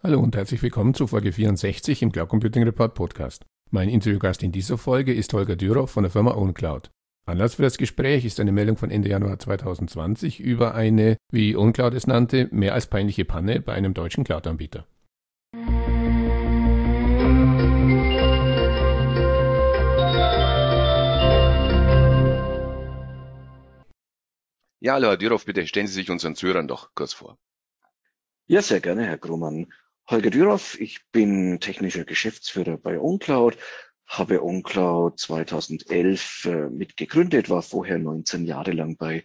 Hallo und herzlich willkommen zu Folge 64 im Cloud Computing Report Podcast. Mein Interviewgast in dieser Folge ist Holger Dürow von der Firma OwnCloud. Anlass für das Gespräch ist eine Meldung von Ende Januar 2020 über eine, wie OwnCloud es nannte, mehr als peinliche Panne bei einem deutschen Cloud-Anbieter. Ja, hallo Herr Dürow, bitte stellen Sie sich unseren Zuhörern doch kurz vor. Ja, sehr gerne, Herr Grohmann. Holger Dürow, ich bin technischer Geschäftsführer bei OwnCloud, habe OwnCloud 2011 mitgegründet, war vorher 19 Jahre lang bei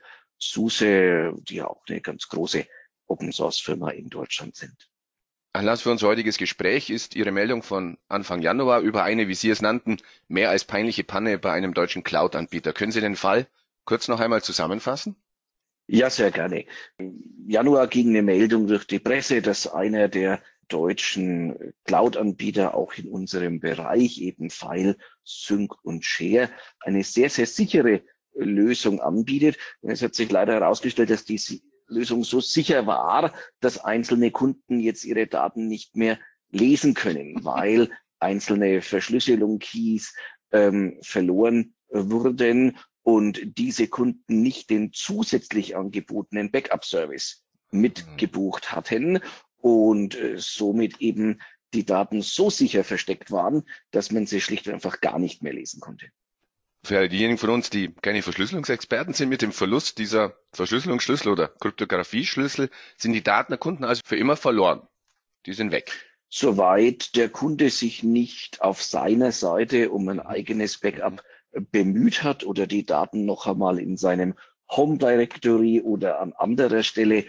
SUSE, die ja auch eine ganz große Open-Source-Firma in Deutschland sind. Anlass für unser heutiges Gespräch ist Ihre Meldung von Anfang Januar über eine, wie Sie es nannten, mehr als peinliche Panne bei einem deutschen Cloud-Anbieter. Können Sie den Fall kurz noch einmal zusammenfassen? Ja, sehr gerne. Im Januar ging eine Meldung durch die Presse, dass einer der deutschen Cloud-Anbieter auch in unserem Bereich, eben File, Sync und Share, eine sehr, sehr sichere Lösung anbietet. Und es hat sich leider herausgestellt, dass die Lösung so sicher war, dass einzelne Kunden jetzt ihre Daten nicht mehr lesen können, weil einzelne Verschlüsselung-Keys verloren wurden und diese Kunden nicht den zusätzlich angebotenen Backup-Service mitgebucht hatten und somit eben die Daten so sicher versteckt waren, dass man sie schlicht und einfach gar nicht mehr lesen konnte. Für diejenigen von uns, die keine Verschlüsselungsexperten sind, mit dem Verlust dieser Verschlüsselungsschlüssel oder Kryptografie-Schlüssel sind die Daten der Kunden also für immer verloren. Die sind weg. Soweit der Kunde sich nicht auf seiner Seite um ein eigenes Backup bemüht hat oder die Daten noch einmal in seinem Home Directory oder an anderer Stelle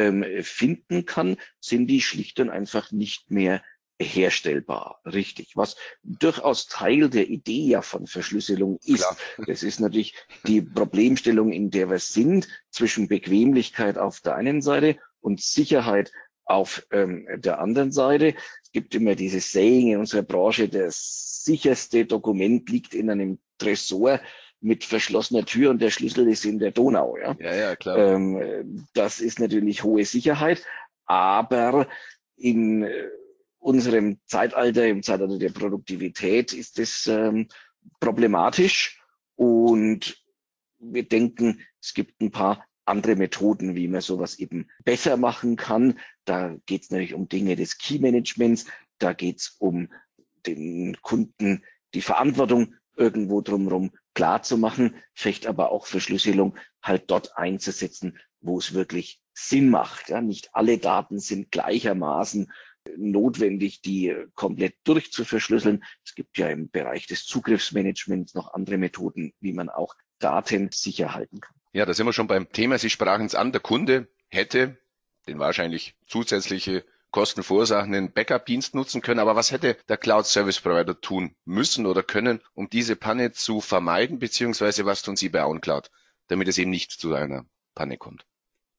finden kann, sind die schlicht und einfach nicht mehr herstellbar. Richtig. Was durchaus Teil der Idee ja von Verschlüsselung ist. Klar. Das ist natürlich die Problemstellung, in der wir sind, zwischen Bequemlichkeit auf der einen Seite und Sicherheit auf der anderen Seite. Es gibt immer dieses Saying in unserer Branche, das sicherste Dokument liegt in einem Tresor mit verschlossener Tür und der Schlüssel ist in der Donau. Ja, klar. Das ist natürlich hohe Sicherheit, aber in unserem Zeitalter, im Zeitalter der Produktivität, ist es problematisch und wir denken, es gibt ein paar andere Methoden, wie man sowas eben besser machen kann. Da geht es natürlich um Dinge des Key-Managements, da geht es um den Kunden die Verantwortung irgendwo drumherum klar zu machen, vielleicht aber auch Verschlüsselung halt dort einzusetzen, wo es wirklich Sinn macht. Ja, nicht alle Daten sind gleichermaßen notwendig, die komplett durchzuverschlüsseln. Es gibt ja im Bereich des Zugriffsmanagements noch andere Methoden, wie man auch Daten sicher halten kann. Ja, da sind wir schon beim Thema. Sie sprachen es an, der Kunde hätte den wahrscheinlich zusätzliche Kosten verursachenden Backup-Dienst nutzen können. Aber was hätte der Cloud-Service-Provider tun müssen oder können, um diese Panne zu vermeiden, beziehungsweise was tun Sie bei OwnCloud, damit es eben nicht zu einer Panne kommt?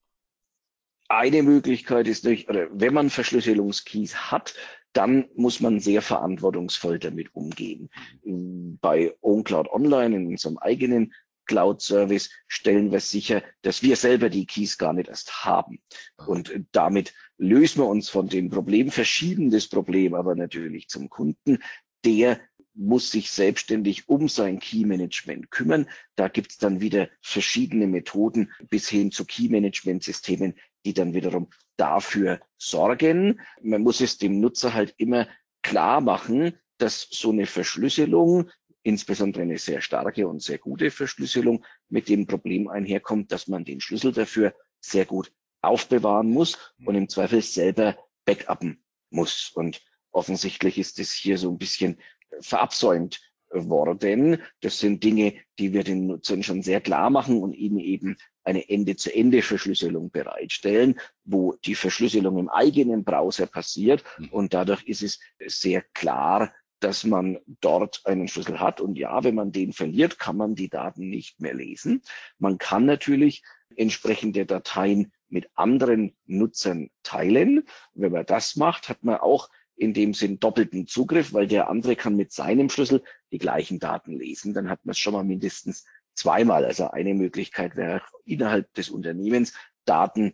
Eine Möglichkeit ist natürlich, oder wenn man Verschlüsselungskeys hat, dann muss man sehr verantwortungsvoll damit umgehen. Bei OwnCloud Online, in unserem eigenen Cloud-Service, stellen wir sicher, dass wir selber die Keys gar nicht erst haben. Und damit lösen wir uns von dem Problem, verschieben das Problem aber natürlich zum Kunden. Der muss sich selbstständig um sein Key-Management kümmern. Da gibt es dann wieder verschiedene Methoden bis hin zu Key-Management-Systemen, die dann wiederum dafür sorgen. Man muss es dem Nutzer halt immer klar machen, dass so eine Verschlüsselung, insbesondere eine sehr starke und sehr gute Verschlüsselung, mit dem Problem einherkommt, dass man den Schlüssel dafür sehr gut aufbewahren muss und im Zweifel selber backuppen muss. Und offensichtlich ist es hier so ein bisschen verabsäumt worden. Das sind Dinge, die wir den Nutzern schon sehr klar machen und ihnen eben eine Ende-zu-Ende-Verschlüsselung bereitstellen, wo die Verschlüsselung im eigenen Browser passiert. Und dadurch ist es sehr klar, dass man dort einen Schlüssel hat. Und ja, wenn man den verliert, kann man die Daten nicht mehr lesen. Man kann natürlich entsprechende Dateien mit anderen Nutzern teilen. Wenn man das macht, hat man auch in dem Sinn doppelten Zugriff, weil der andere kann mit seinem Schlüssel die gleichen Daten lesen. Dann hat man es schon mal mindestens zweimal. Also eine Möglichkeit wäre innerhalb des Unternehmens Daten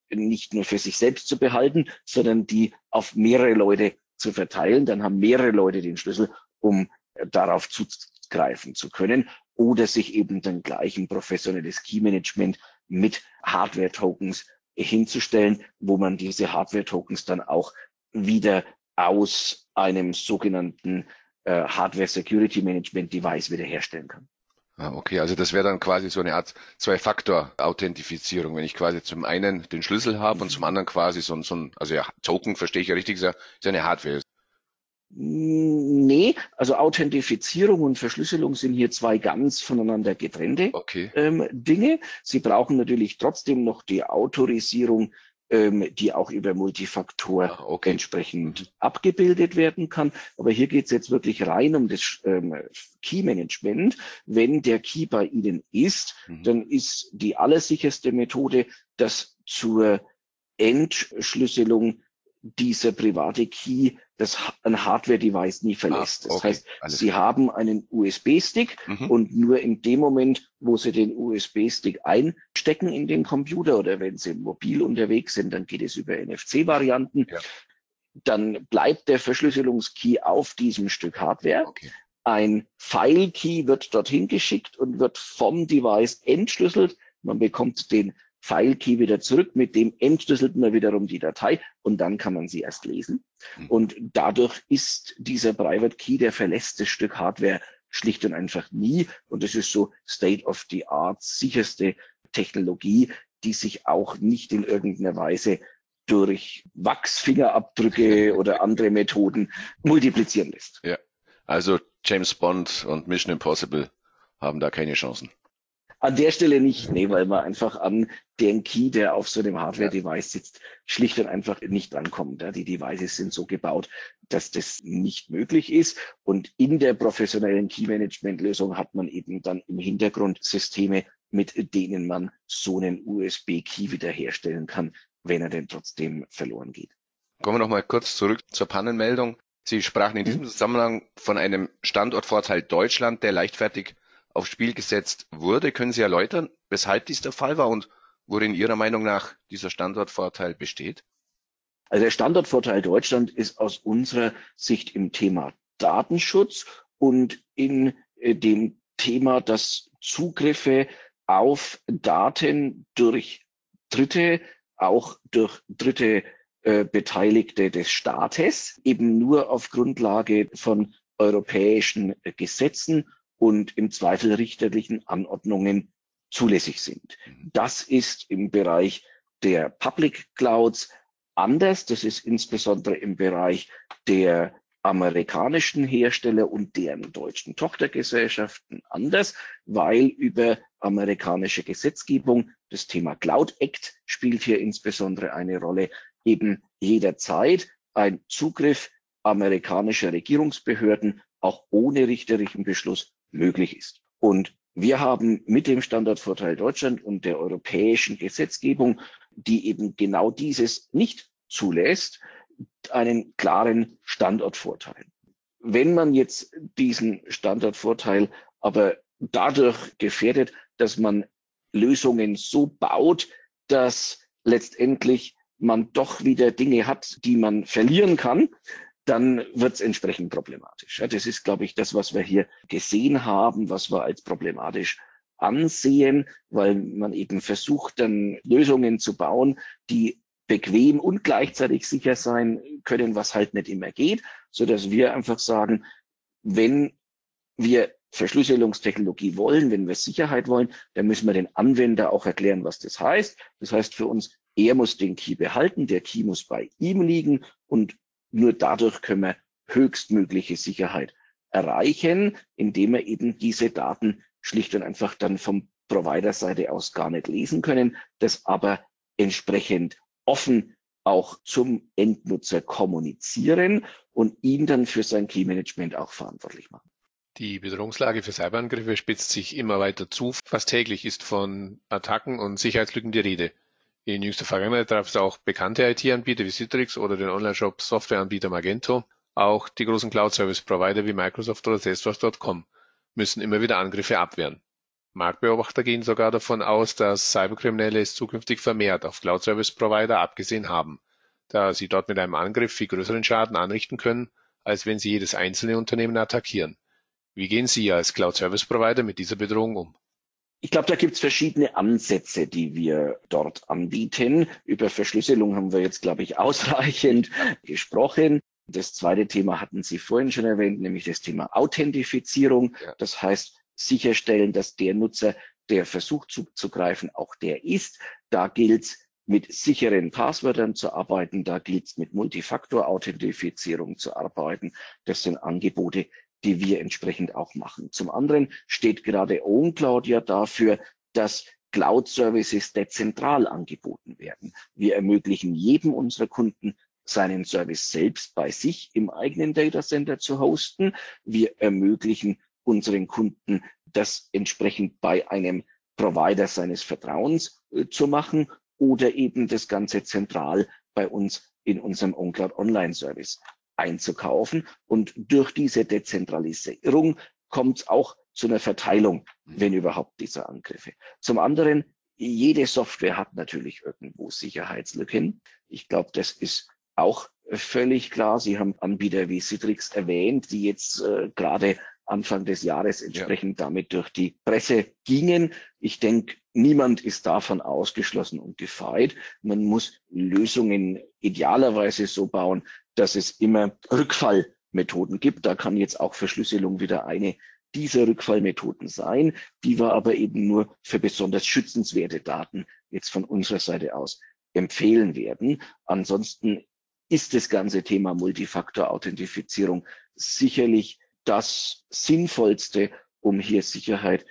nicht nur für sich selbst zu behalten, sondern die auf mehrere Leute zu verteilen. Dann haben mehrere Leute den Schlüssel, um darauf zugreifen zu können oder sich eben dann gleich ein professionelles Key-Management mit Hardware-Tokens hinzustellen, wo man diese Hardware-Tokens dann auch wieder aus einem sogenannten Hardware-Security-Management-Device wiederherstellen kann. Ah, okay, also das wäre dann quasi so eine Art Zwei-Faktor-Authentifizierung, wenn ich quasi zum einen den Schlüssel habe und zum anderen quasi so ein, also ja, Token, verstehe ich ja richtig, ist eine Hardware. Nee, also Authentifizierung und Verschlüsselung sind hier zwei ganz voneinander getrennte Dinge. Sie brauchen natürlich trotzdem noch die Autorisierung, die auch über Multifaktor entsprechend abgebildet werden kann. Aber hier geht es jetzt wirklich rein um das Key-Management. Wenn der Key bei Ihnen ist, dann ist die allersicherste Methode, dass zur Entschlüsselung dieser private Key ein Hardware-Device nie verlässt. Das heißt, Sie haben einen USB-Stick und nur in dem Moment, wo Sie den USB-Stick einstecken in den Computer oder wenn Sie mobil unterwegs sind, dann geht es über NFC-Varianten. Ja. Dann bleibt der Verschlüsselungskey auf diesem Stück Hardware. Okay. Ein File-Key wird dorthin geschickt und wird vom Device entschlüsselt. Man bekommt den File-Key wieder zurück, mit dem entschlüsselt man wiederum die Datei und dann kann man sie erst lesen. Und dadurch ist dieser Private Key, der verlässt das Stück Hardware schlicht und einfach nie. Und das ist so State-of-the-Art, sicherste Technologie, die sich auch nicht in irgendeiner Weise durch Wachsfingerabdrücke oder andere Methoden multiplizieren lässt. Ja, also James Bond und Mission Impossible haben da keine Chancen. An der Stelle nicht, nee, weil man einfach an den Key, der auf so einem Hardware-Device sitzt, schlicht und einfach nicht rankommt. Die Devices sind so gebaut, dass das nicht möglich ist. Und in der professionellen Key-Management-Lösung hat man eben dann im Hintergrund Systeme, mit denen man so einen USB-Key wiederherstellen kann, wenn er denn trotzdem verloren geht. Kommen wir noch mal kurz zurück zur Pannenmeldung. Sie sprachen in diesem Zusammenhang von einem Standortvorteil Deutschland, der leichtfertig aufs Spiel gesetzt wurde. Können Sie erläutern, weshalb dies der Fall war und worin Ihrer Meinung nach dieser Standortvorteil besteht? Also der Standortvorteil Deutschland ist aus unserer Sicht im Thema Datenschutz und in dem Thema, dass Zugriffe auf Daten durch Dritte, auch durch Dritte Beteiligte des Staates, eben nur auf Grundlage von europäischen Gesetzen und im Zweifel richterlichen Anordnungen zulässig sind. Das ist im Bereich der Public Clouds anders. Das ist insbesondere im Bereich der amerikanischen Hersteller und deren deutschen Tochtergesellschaften anders, weil über amerikanische Gesetzgebung, das Thema Cloud Act spielt hier insbesondere eine Rolle, eben jederzeit ein Zugriff amerikanischer Regierungsbehörden auch ohne richterlichen Beschluss möglich ist. Und wir haben mit dem Standortvorteil Deutschland und der europäischen Gesetzgebung, die eben genau dieses nicht zulässt, einen klaren Standortvorteil. Wenn man jetzt diesen Standortvorteil aber dadurch gefährdet, dass man Lösungen so baut, dass letztendlich man doch wieder Dinge hat, die man verlieren kann, dann wird es entsprechend problematisch. Ja, das ist, glaube ich, das, was wir hier gesehen haben, was wir als problematisch ansehen, weil man eben versucht, dann Lösungen zu bauen, die bequem und gleichzeitig sicher sein können, was halt nicht immer geht, so dass wir einfach sagen, wenn wir Verschlüsselungstechnologie wollen, wenn wir Sicherheit wollen, dann müssen wir den Anwender auch erklären, was das heißt. Das heißt für uns, er muss den Key behalten, der Key muss bei ihm liegen und nur dadurch können wir höchstmögliche Sicherheit erreichen, indem wir eben diese Daten schlicht und einfach dann vom Provider-Seite aus gar nicht lesen können, das aber entsprechend offen auch zum Endnutzer kommunizieren und ihn dann für sein Key-Management auch verantwortlich machen. Die Bedrohungslage für Cyberangriffe spitzt sich immer weiter zu. Fast täglich ist von Attacken und Sicherheitslücken die Rede. In jüngster Vergangenheit traf es auch bekannte IT-Anbieter wie Citrix oder den Online-Shop-Softwareanbieter Magento. Auch die großen Cloud-Service-Provider wie Microsoft oder Salesforce.com müssen immer wieder Angriffe abwehren. Marktbeobachter gehen sogar davon aus, dass Cyberkriminelle es zukünftig vermehrt auf Cloud-Service-Provider abgesehen haben, da sie dort mit einem Angriff viel größeren Schaden anrichten können, als wenn sie jedes einzelne Unternehmen attackieren. Wie gehen Sie als Cloud-Service-Provider mit dieser Bedrohung um? Ich glaube, da gibt es verschiedene Ansätze, die wir dort anbieten. Über Verschlüsselung haben wir jetzt, glaube ich, ausreichend gesprochen. Das zweite Thema hatten Sie vorhin schon erwähnt, nämlich das Thema Authentifizierung. Ja. Das heißt, sicherstellen, dass der Nutzer, der versucht zuzugreifen, auch der ist. Da gilt es, mit sicheren Passwörtern zu arbeiten. Da gilt es, mit Multifaktor-Authentifizierung zu arbeiten. Das sind Angebote, die wir entsprechend auch machen. Zum anderen steht gerade OwnCloud ja dafür, dass Cloud-Services dezentral angeboten werden. Wir ermöglichen jedem unserer Kunden, seinen Service selbst bei sich im eigenen Datacenter zu hosten. Wir ermöglichen unseren Kunden, das entsprechend bei einem Provider seines Vertrauens zu machen oder eben das Ganze zentral bei uns in unserem OwnCloud Online Service einzukaufen. Und durch diese Dezentralisierung kommt es auch zu einer Verteilung, wenn überhaupt, dieser Angriffe. Zum anderen, jede Software hat natürlich irgendwo Sicherheitslücken. Ich glaube, das ist auch völlig klar. Sie haben Anbieter wie Citrix erwähnt, die jetzt gerade Anfang des Jahres entsprechend damit durch die Presse gingen. Ich denke, niemand ist davon ausgeschlossen und gefeit. Man muss Lösungen idealerweise so bauen, dass es immer Rückfallmethoden gibt. Da kann jetzt auch Verschlüsselung wieder eine dieser Rückfallmethoden sein, die wir aber eben nur für besonders schützenswerte Daten jetzt von unserer Seite aus empfehlen werden. Ansonsten ist das ganze Thema Multifaktor-Authentifizierung sicherlich das Sinnvollste, um hier Sicherheit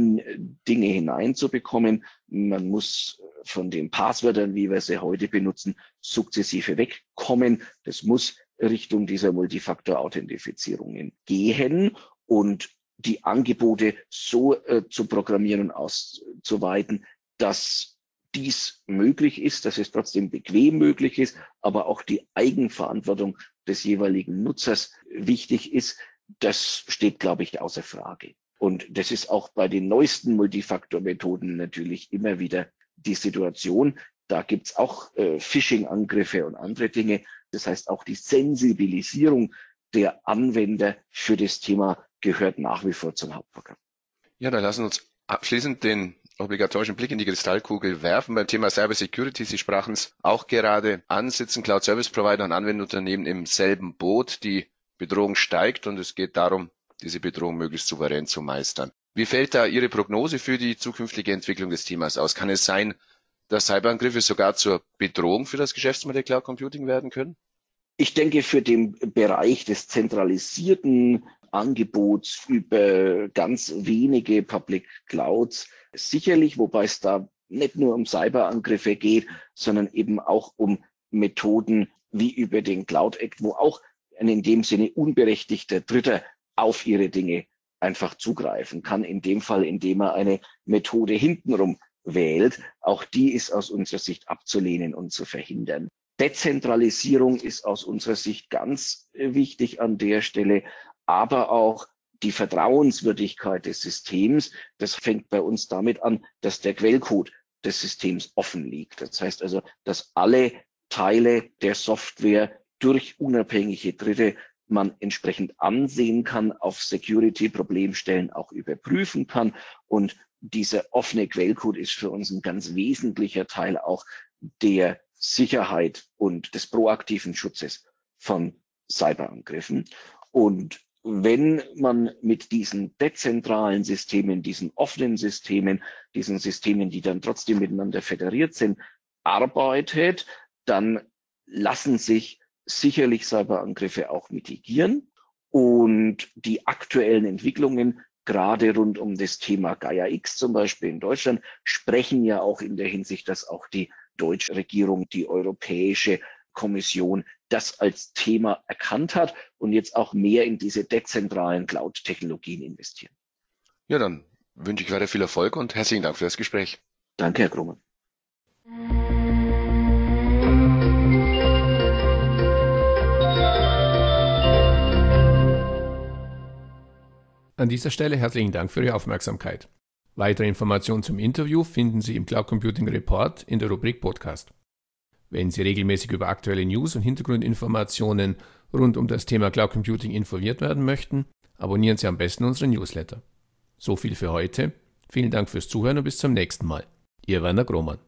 in Dinge hineinzubekommen. Man muss von den Passwörtern, wie wir sie heute benutzen, sukzessive wegkommen. Das muss Richtung dieser Multifaktor-Authentifizierungen gehen und die Angebote so zu programmieren und auszuweiten, dass dies möglich ist, dass es trotzdem bequem möglich ist, aber auch die Eigenverantwortung des jeweiligen Nutzers wichtig ist. Das steht, glaube ich, außer Frage. Und das ist auch bei den neuesten Multifaktor-Methoden natürlich immer wieder die Situation. Da gibt's auch Phishing-Angriffe und andere Dinge. Das heißt, auch die Sensibilisierung der Anwender für das Thema gehört nach wie vor zum Hauptprogramm. Ja, dann lassen wir uns abschließend den obligatorischen Blick in die Kristallkugel werfen beim Thema Cybersecurity. Sie sprachen es auch gerade an, sitzen Cloud Service Provider und Anwenderunternehmen im selben Boot. Die Bedrohung steigt und es geht darum, diese Bedrohung möglichst souverän zu meistern. Wie fällt da Ihre Prognose für die zukünftige Entwicklung des Themas aus? Kann es sein, dass Cyberangriffe sogar zur Bedrohung für das Geschäftsmodell Cloud Computing werden können? Ich denke, für den Bereich des zentralisierten Angebots über ganz wenige Public Clouds sicherlich, wobei es da nicht nur um Cyberangriffe geht, sondern eben auch um Methoden wie über den Cloud Act, wo auch ein in dem Sinne unberechtigter Dritter auf ihre Dinge einfach zugreifen kann. In dem Fall, indem er eine Methode hintenrum wählt. Auch die ist aus unserer Sicht abzulehnen und zu verhindern. Dezentralisierung ist aus unserer Sicht ganz wichtig an der Stelle, aber auch die Vertrauenswürdigkeit des Systems. Das fängt bei uns damit an, dass der Quellcode des Systems offen liegt. Das heißt also, dass alle Teile der Software durch unabhängige Dritte man entsprechend ansehen kann, auf Security-Problemstellen auch überprüfen kann. Und dieser offene Quellcode ist für uns ein ganz wesentlicher Teil auch der Sicherheit und des proaktiven Schutzes von Cyberangriffen. Und wenn man mit diesen dezentralen Systemen, diesen offenen Systemen, diesen Systemen, die dann trotzdem miteinander föderiert sind, arbeitet, dann lassen sich sicherlich Cyberangriffe auch mitigieren. Und die aktuellen Entwicklungen, gerade rund um das Thema Gaia-X zum Beispiel in Deutschland, sprechen ja auch in der Hinsicht, dass auch die deutsche Regierung, die Europäische Kommission das als Thema erkannt hat und jetzt auch mehr in diese dezentralen Cloud-Technologien investieren. Ja, dann wünsche ich weiter viel Erfolg und herzlichen Dank für das Gespräch. Danke, Herr Krumme. An dieser Stelle herzlichen Dank für Ihre Aufmerksamkeit. Weitere Informationen zum Interview finden Sie im Cloud Computing Report in der Rubrik Podcast. Wenn Sie regelmäßig über aktuelle News und Hintergrundinformationen rund um das Thema Cloud Computing informiert werden möchten, abonnieren Sie am besten unseren Newsletter. So viel für heute. Vielen Dank fürs Zuhören und bis zum nächsten Mal. Ihr Werner Grohmann.